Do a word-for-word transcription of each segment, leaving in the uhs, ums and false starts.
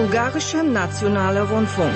Bulgarischer Nationaler Rundfunk.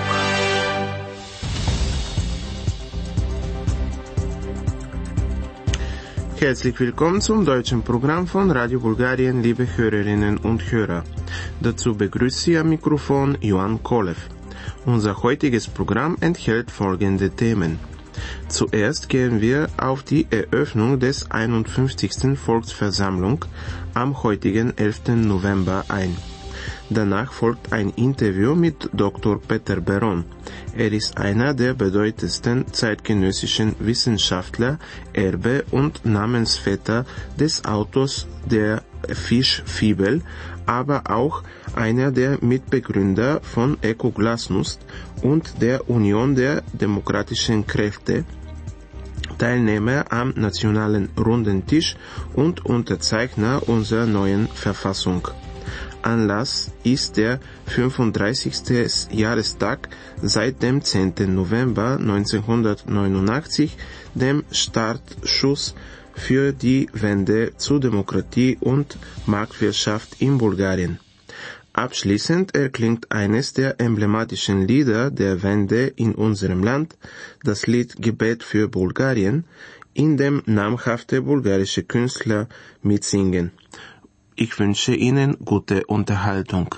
Herzlich willkommen zum deutschen Programm von Radio Bulgarien, liebe Hörerinnen und Hörer. Dazu begrüßt Sie am Mikrofon Ioan Kolev. Unser heutiges Programm enthält folgende Themen. Zuerst gehen wir auf die Eröffnung des einundfünfzigsten Volksversammlung am heutigen elften November ein. Danach folgt ein Interview mit Doktor Peter Beron. Er ist einer der bedeutendsten zeitgenössischen Wissenschaftler, Erbe und Namensvetter des Autors der Fischfibel, aber auch einer der Mitbegründer von Ecoglasnost und der Union der demokratischen Kräfte, Teilnehmer am Nationalen Runden Tisch und Unterzeichner unserer neuen Verfassung. Anlass ist der fünfunddreißigste Jahrestag seit dem zehnten November neunzehnhundertneunundachtzig, dem Startschuss für die Wende zu Demokratie und Marktwirtschaft in Bulgarien. Abschließend erklingt eines der emblematischen Lieder der Wende in unserem Land, das Lied Gebet für Bulgarien, in dem namhafte bulgarische Künstler mitsingen. Ich wünsche Ihnen gute Unterhaltung.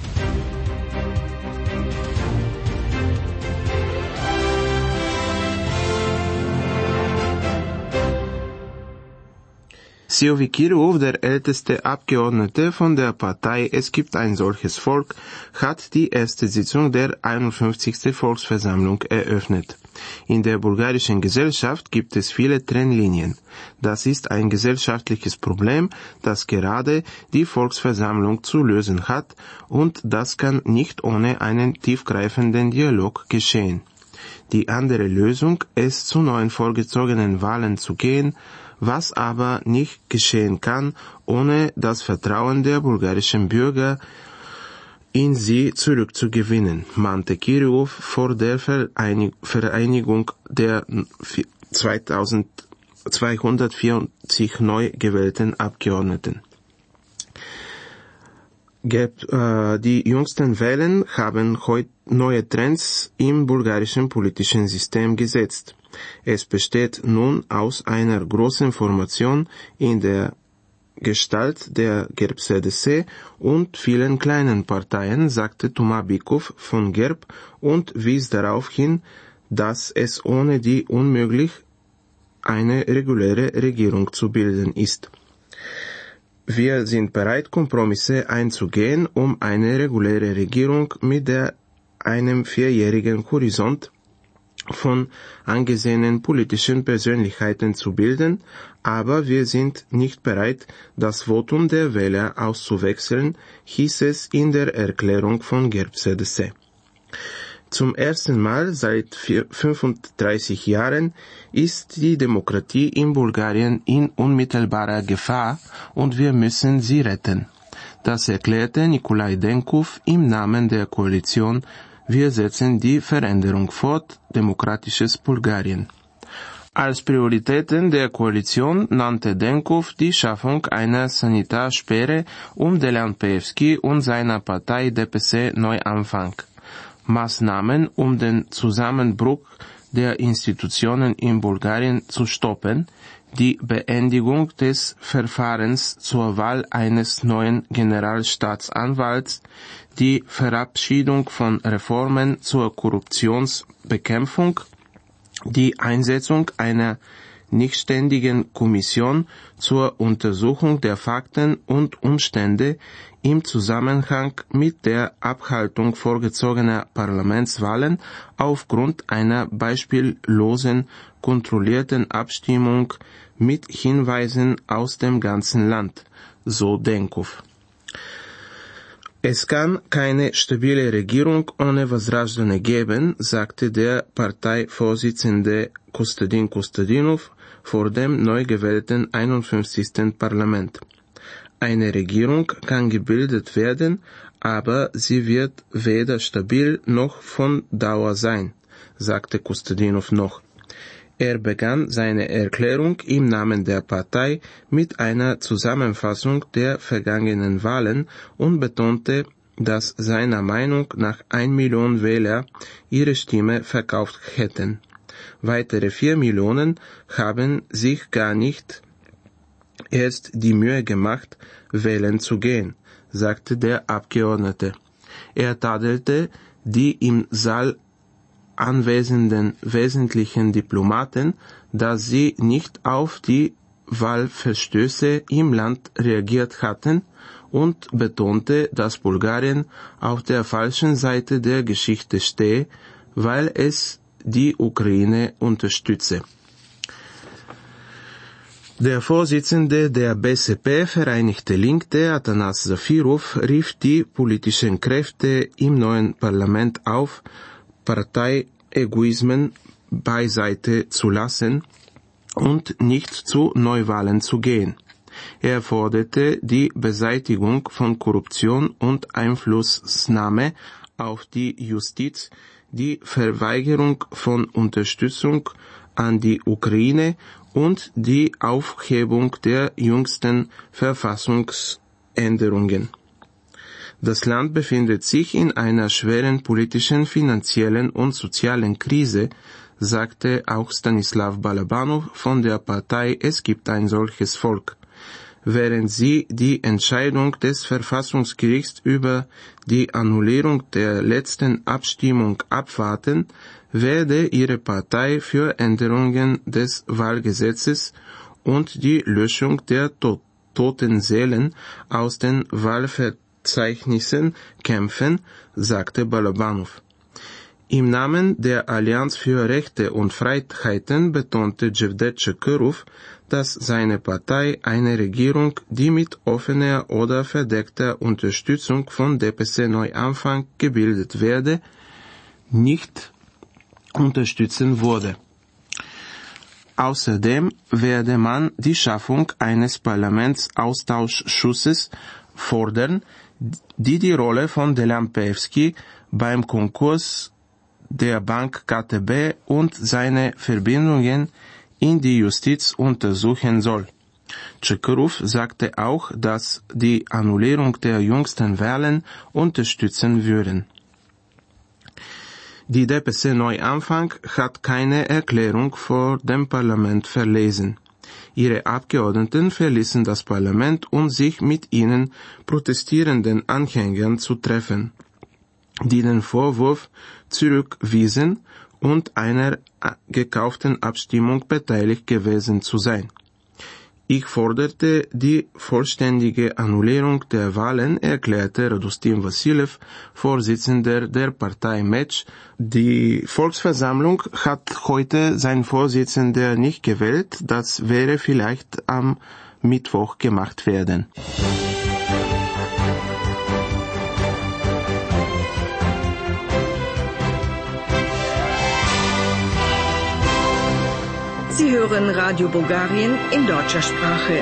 Silvi Kirov, der älteste Abgeordnete von der Partei Es gibt ein solches Volk, hat die erste Sitzung der einundfünfzigsten Volksversammlung eröffnet. In der bulgarischen Gesellschaft gibt es viele Trennlinien. Das ist ein gesellschaftliches Problem, das gerade die Volksversammlung zu lösen hat, und das kann nicht ohne einen tiefgreifenden Dialog geschehen. Die andere Lösung ist, zu neuen vorgezogenen Wahlen zu gehen, was aber nicht geschehen kann, ohne das Vertrauen der bulgarischen Bürger in sie zurückzugewinnen, mahnte Kirov vor der Vereinigung der zweitausendvierundvierzig neu gewählten Abgeordneten. Die jüngsten Wahlen haben heute neue Trends im bulgarischen politischen System gesetzt. Es besteht nun aus einer großen Formation in der Gestalt der GERB C D C und vielen kleinen Parteien, sagte Toma Bikov von GERB und wies darauf hin, dass es ohne die unmöglich, eine reguläre Regierung zu bilden ist. Wir sind bereit, Kompromisse einzugehen, um eine reguläre Regierung mit der, einem vierjährigen Horizont von angesehenen politischen Persönlichkeiten zu bilden, aber wir sind nicht bereit, das Votum der Wähler auszuwechseln, hieß es in der Erklärung von GERB C D C. Zum ersten Mal seit fünfunddreißig Jahren ist die Demokratie in Bulgarien in unmittelbarer Gefahr und wir müssen sie retten. Das erklärte Nikolai Denkov im Namen der Koalition Wir setzen die Veränderung fort, demokratisches Bulgarien. Als Prioritäten der Koalition nannte Denkov die Schaffung einer Sanitarsperre um Delan Peevski und seiner Partei D P C Neuanfang, Maßnahmen um den Zusammenbruch der Institutionen in Bulgarien zu stoppen, die Beendigung des Verfahrens zur Wahl eines neuen Generalstaatsanwalts, die Verabschiedung von Reformen zur Korruptionsbekämpfung, die Einsetzung einer nichtständigen Kommission zur Untersuchung der Fakten und Umstände im Zusammenhang mit der Abhaltung vorgezogener Parlamentswahlen aufgrund einer beispiellosen, kontrollierten Abstimmung mit Hinweisen aus dem ganzen Land, so Denkov. Es kann keine stabile Regierung ohne Возраждане geben, sagte der Parteivorsitzende Kostadin Kostadinov vor dem neu gewählten einundfünfzigsten Parlament. Eine Regierung kann gebildet werden, aber sie wird weder stabil noch von Dauer sein, sagte Kostadinov noch. Er begann seine Erklärung im Namen der Partei mit einer Zusammenfassung der vergangenen Wahlen und betonte, dass seiner Meinung nach ein Million Wähler ihre Stimme verkauft hätten. Weitere vier Millionen haben sich gar nicht erst die Mühe gemacht, wählen zu gehen, sagte der Abgeordnete. Er tadelte die im Saal anwesenden wesentlichen Diplomaten, dass sie nicht auf die Wahlverstöße im Land reagiert hatten und betonte, dass Bulgarien auf der falschen Seite der Geschichte stehe, weil es die Ukraine unterstütze. Der Vorsitzende der B S P Vereinigte Linke, Atanas Zafirov, rief die politischen Kräfte im neuen Parlament auf, Parteiegoismen beiseite zu lassen und nicht zu Neuwahlen zu gehen. Er forderte die Beseitigung von Korruption und Einflussnahme auf die Justiz, die Verweigerung von Unterstützung an die Ukraine und die Aufhebung der jüngsten Verfassungsänderungen. Das Land befindet sich in einer schweren politischen, finanziellen und sozialen Krise, sagte auch Stanislav Balabanov von der Partei Es gibt ein solches Volk. Während sie die Entscheidung des Verfassungsgerichts über die Annullierung der letzten Abstimmung abwarten, werde ihre Partei für Änderungen des Wahlgesetzes und die Löschung der to- toten Seelen aus den Wahlverzeichnissen kämpfen, sagte Balabanov. Im Namen der Allianz für Rechte und Freiheiten betonte Cevdet Çakırov, dass seine Partei eine Regierung, die mit offener oder verdeckter Unterstützung von D P S Neuanfang gebildet werde, nicht unterstützen würde. Außerdem werde man die Schaffung eines Parlamentsausschusses fordern, die die Rolle von Delan Peevski beim Konkurs der Bank K T B und seine Verbindungen in die Justiz untersuchen soll. Çakırov sagte auch, dass die Annullierung der jüngsten Wahlen unterstützen würden. Die D P S Neuanfang hat keine Erklärung vor dem Parlament verlesen. Ihre Abgeordneten verließen das Parlament, um sich mit ihnen protestierenden Anhängern zu treffen, die den Vorwurf zurückwiesen und einer gekauften Abstimmung beteiligt gewesen zu sein. Ich forderte die vollständige Annullierung der Wahlen, erklärte Radostin Vassiljev, Vorsitzender der Partei Match. Die Volksversammlung hat heute seinen Vorsitzender nicht gewählt. Das wäre vielleicht am Mittwoch gemacht werden. Sie hören Radio Bulgarien in deutscher Sprache.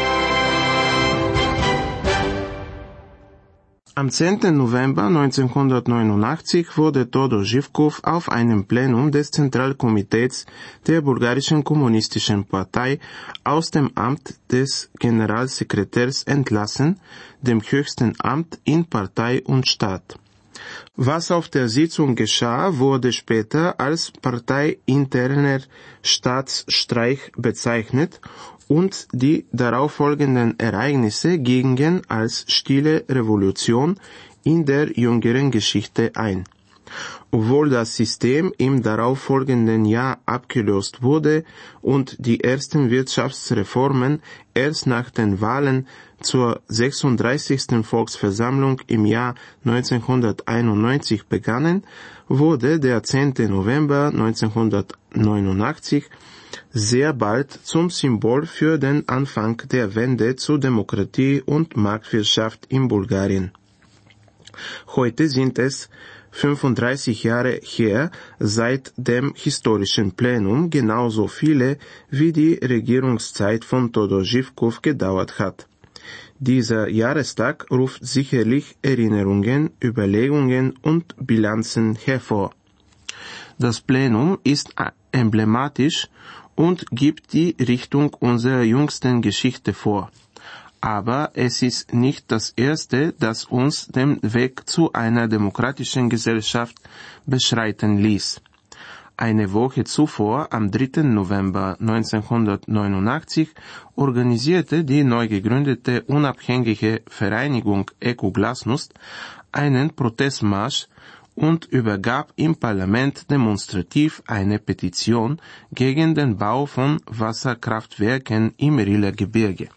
Am zehnten November neunzehnhundertneunundachtzig wurde Todor Zhivkov auf einem Plenum des Zentralkomitees der Bulgarischen Kommunistischen Partei aus dem Amt des Generalsekretärs entlassen, dem höchsten Amt in Partei und Staat. Was auf der Sitzung geschah, wurde später als parteiinterner Staatsstreich bezeichnet und die darauffolgenden Ereignisse gingen als stille Revolution in der jüngeren Geschichte ein. Obwohl das System im darauffolgenden Jahr abgelöst wurde und die ersten Wirtschaftsreformen erst nach den Wahlen zur sechsunddreißigsten Volksversammlung im Jahr neunzehnhunderteinundneunzig begannen, wurde der zehnten November neunzehnhundertneunundachtzig sehr bald zum Symbol für den Anfang der Wende zu Demokratie und Marktwirtschaft in Bulgarien. Heute sind es fünfunddreißig Jahre her seit dem historischen Plenum, genauso viele wie die Regierungszeit von Todor Zhivkov gedauert hat. Dieser Jahrestag ruft sicherlich Erinnerungen, Überlegungen und Bilanzen hervor. Das Plenum ist emblematisch und gibt die Richtung unserer jüngsten Geschichte vor. Aber es ist nicht das Erste, das uns den Weg zu einer demokratischen Gesellschaft beschreiten ließ. Eine Woche zuvor, am dritten November neunzehnhundertneunundachtzig, organisierte die neu gegründete unabhängige Vereinigung Eco Glasnost einen Protestmarsch und übergab im Parlament demonstrativ eine Petition gegen den Bau von Wasserkraftwerken im Rieler Gebirge.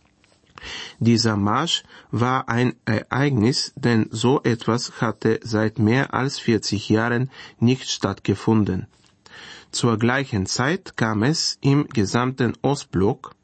Dieser Marsch war ein Ereignis, denn so etwas hatte seit mehr als vierzig Jahren nicht stattgefunden. Zur gleichen Zeit kam es im gesamten Ostblock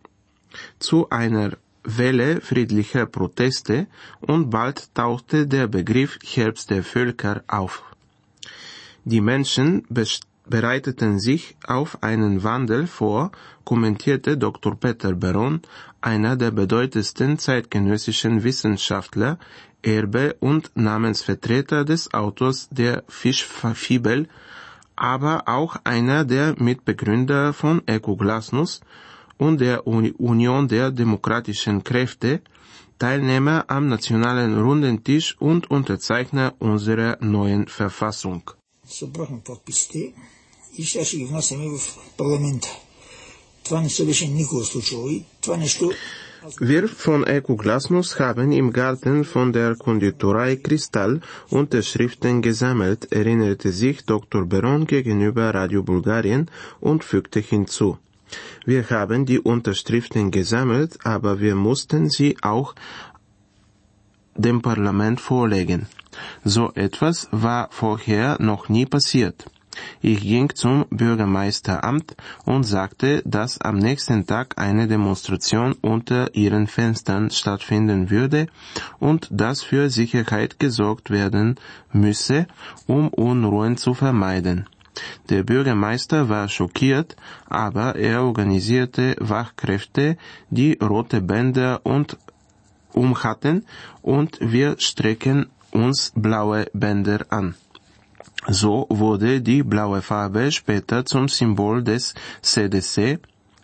zu einer Welle friedlicher Proteste und bald tauchte der Begriff Herbst der Völker auf. Die Menschen bereiteten sich auf einen Wandel vor, kommentierte Doktor Peter Beron, einer der bedeutendsten zeitgenössischen Wissenschaftler, Erbe und Namensvertreter des Autors der Fischfibel, aber auch einer der Mitbegründer von Eco Glasnost und der Union der demokratischen Kräfte, Teilnehmer am Nationalen Rundentisch und Unterzeichner unserer neuen Verfassung. Събрахме подписите и сега ще ги внасяме в парламента. Това не се беше никога случило и това нещо... Wir von Eco Glasnost haben im Garten von der Konditorei Kristall Unterschriften gesammelt, erinnerte sich Doktor Beron gegenüber Radio Bulgarien und fügte hinzu. Wir haben die Unterschriften gesammelt, aber wir mussten sie auch dem Parlament vorlegen. So etwas war vorher noch nie passiert. Ich ging zum Bürgermeisteramt und sagte, dass am nächsten Tag eine Demonstration unter ihren Fenstern stattfinden würde und dass für Sicherheit gesorgt werden müsse, um Unruhen zu vermeiden. Der Bürgermeister war schockiert, aber er organisierte Wachkräfte, die rote Bänder und umhatten, und wir strecken uns blaue Bänder an. So wurde die blaue Farbe später zum Symbol des C D C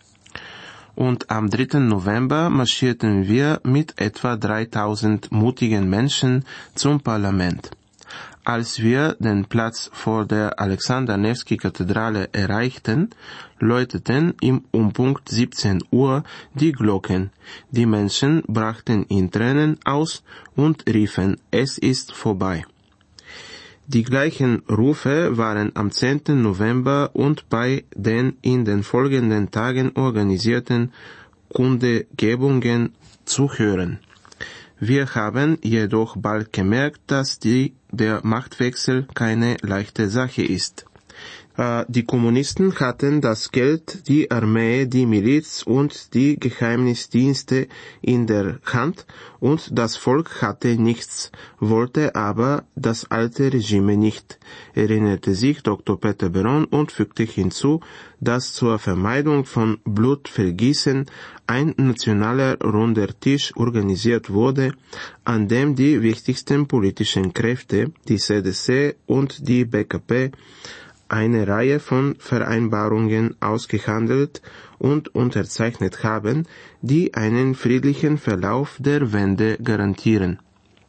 und am dritten November marschierten wir mit etwa dreitausend mutigen Menschen zum Parlament. Als wir den Platz vor der Alexander-Newski-Kathedrale erreichten, läuteten im um Punkt siebzehn Uhr die Glocken. Die Menschen brachen in Tränen aus und riefen, es ist vorbei. Die gleichen Rufe waren am zehnten November und bei den in den folgenden Tagen organisierten Kundgebungen zu hören. Wir haben jedoch bald gemerkt, dass die, der Machtwechsel keine leichte Sache ist. Die Kommunisten hatten das Geld, die Armee, die Miliz und die Geheimnisdienste in der Hand und das Volk hatte nichts, wollte aber das alte Regime nicht, erinnerte sich Doktor Peter Beron und fügte hinzu, dass zur Vermeidung von Blutvergießen ein nationaler runder Tisch organisiert wurde, an dem die wichtigsten politischen Kräfte, die C D C und die B K P, eine Reihe von Vereinbarungen ausgehandelt und unterzeichnet haben, die einen friedlichen Verlauf der Wende garantieren.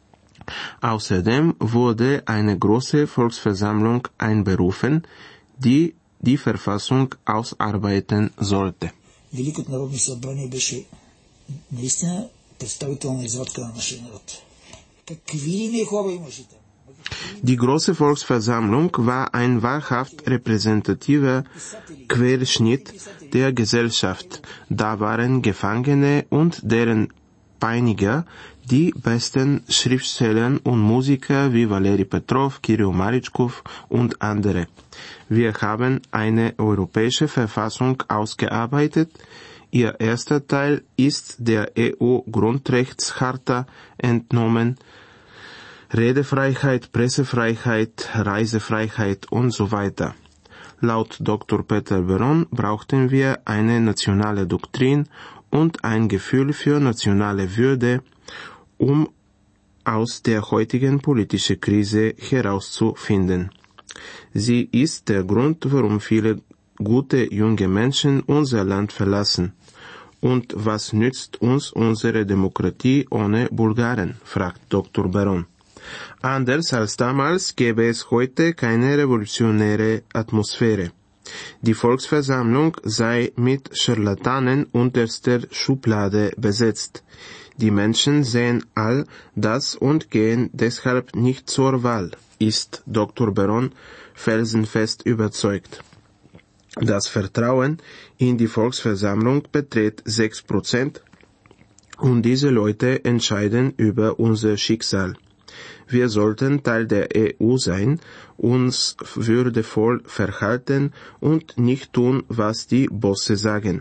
Außerdem wurde eine große Volksversammlung einberufen, die die Verfassung ausarbeiten sollte. Великото народно събрание беше наистина представителна извадка на нашия народ. Какви ли не хора имаше там? Die große Volksversammlung war ein wahrhaft repräsentativer Querschnitt der Gesellschaft. Da waren Gefangene und deren Peiniger, die besten Schriftsteller und Musiker wie Valeri Petrov, Kirill Maritschkow und andere. Wir haben eine europäische Verfassung ausgearbeitet. Ihr erster Teil ist der E U-Grundrechtscharta entnommen. Redefreiheit, Pressefreiheit, Reisefreiheit und so weiter. Laut Doktor Peter Beron brauchten wir eine nationale Doktrin und ein Gefühl für nationale Würde, um aus der heutigen politischen Krise herauszufinden. Sie ist der Grund, warum viele gute junge Menschen unser Land verlassen. Und was nützt uns unsere Demokratie ohne Bulgaren? Fragt Doktor Beron. Anders als damals gäbe es heute keine revolutionäre Atmosphäre. Die Volksversammlung sei mit Scharlatanen unterster Schublade besetzt. Die Menschen sehen all das und gehen deshalb nicht zur Wahl, ist Doktor Beron felsenfest überzeugt. Das Vertrauen in die Volksversammlung beträgt sechs Prozent und diese Leute entscheiden über unser Schicksal. Wir sollten Teil der E U sein, uns würdevoll verhalten und nicht tun, was die Bosse sagen.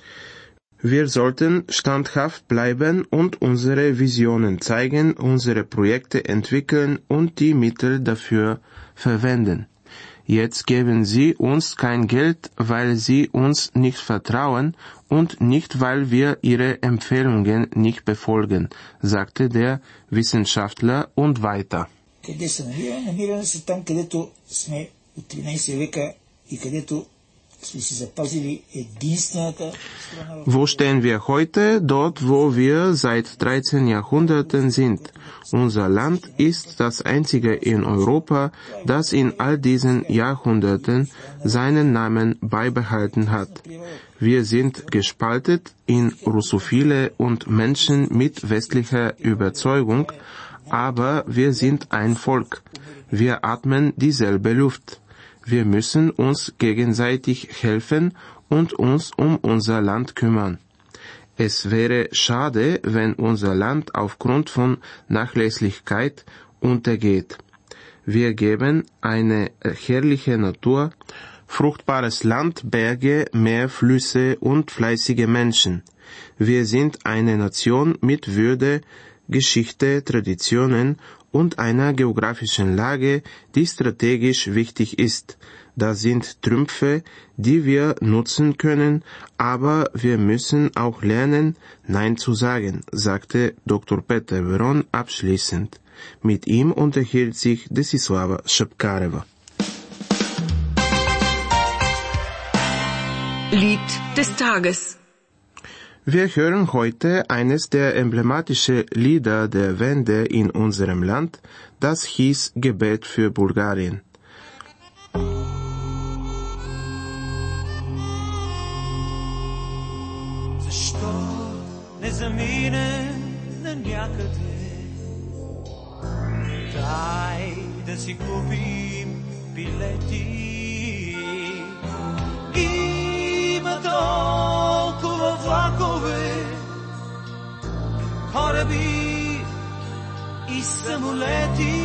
Wir sollten standhaft bleiben und unsere Visionen zeigen, unsere Projekte entwickeln und die Mittel dafür verwenden. Jetzt geben Sie uns kein Geld, weil Sie uns nicht vertrauen und nicht, weil wir Ihre Empfehlungen nicht befolgen, sagte der Wissenschaftler und weiter. Къде се намираме? Намираме се там, където сме от тринайсети века и където сме си запазили единствената страна. Wo stehen wir heute? Dort, wo wir seit dreizehn Jahrhunderten sind. Unser Land ist das einzige in Europa, das in all diesen Jahrhunderten seinen Namen beibehalten hat. Wir sind gespaltet in Russophile und Menschen mit westlicher Überzeugung, aber wir sind ein Volk. Wir atmen dieselbe Luft. Wir müssen uns gegenseitig helfen und uns um unser Land kümmern. Es wäre schade, wenn unser Land aufgrund von Nachlässigkeit untergeht. Wir geben eine herrliche Natur, fruchtbares Land, Berge, Meer, Flüsse und fleißige Menschen. Wir sind eine Nation mit Würde, Geschichte, Traditionen und einer geografischen Lage, die strategisch wichtig ist. Das sind Trümpfe, die wir nutzen können, aber wir müssen auch lernen, Nein zu sagen, sagte Doktor Peter Beron abschließend. Mit ihm unterhielt sich Desislava Schapkareva. Lied des Tages. Wir hören heute eines der emblematischen Lieder der Wende in unserem Land, das hieß Gebet für Bulgarien. Защо не замине на някъде? Дай да си купим билети. Има толкова влакове, кораби и самолети.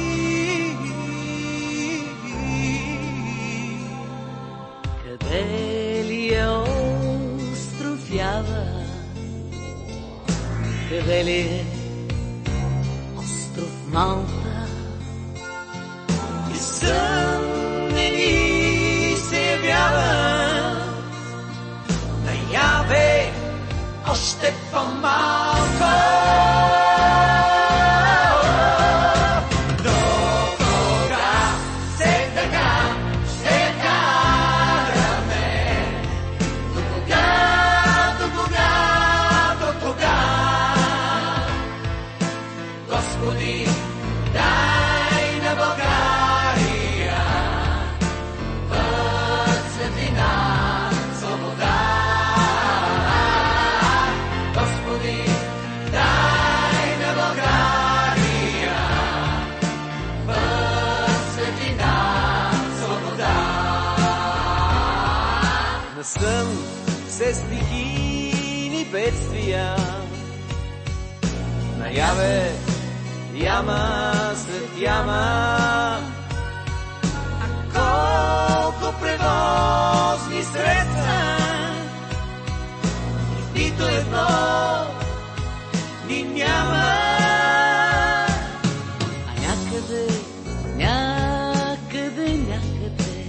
Къде ли е остров Ява? Къде ли е остров Малта? И сън не ни се явява, наяве още по-малко. Сън се стихийни бедствия, наяве яма след яма, а колко превозни средства, нито едно ни няма. А някъде, някъде, някъде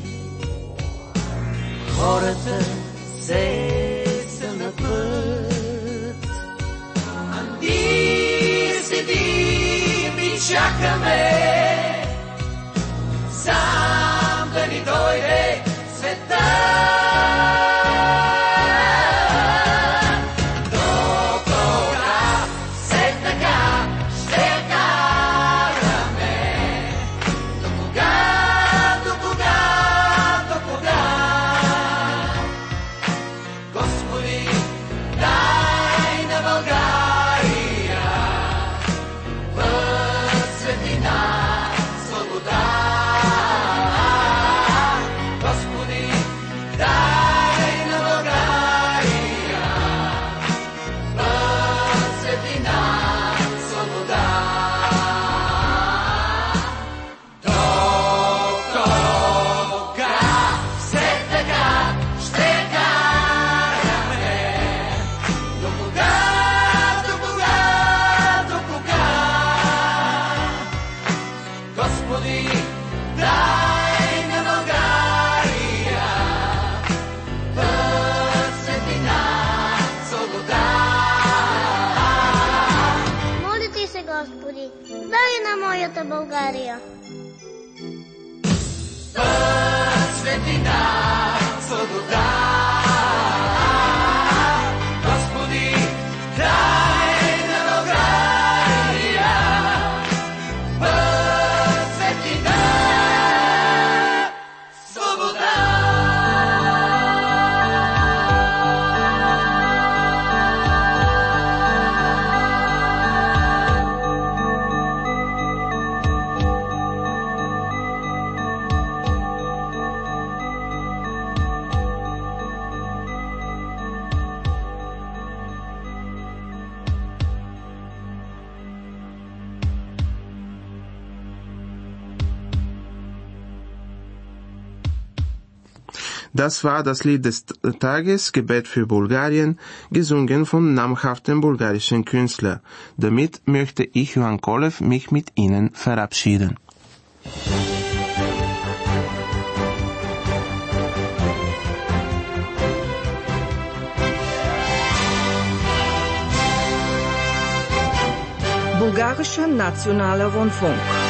хората се са на път, а ние седим и чакаме сам да ни дойде света. България. Светлина, свобода, Господи, дай на България. Светлина, свобода. Das war das Lied des Tages, Gebet für Bulgarien, gesungen vom namhaften bulgarischen Künstler. Damit möchte ich, Johann Kolev, mich mit Ihnen verabschieden. Bulgarischer Nationaler Rundfunk.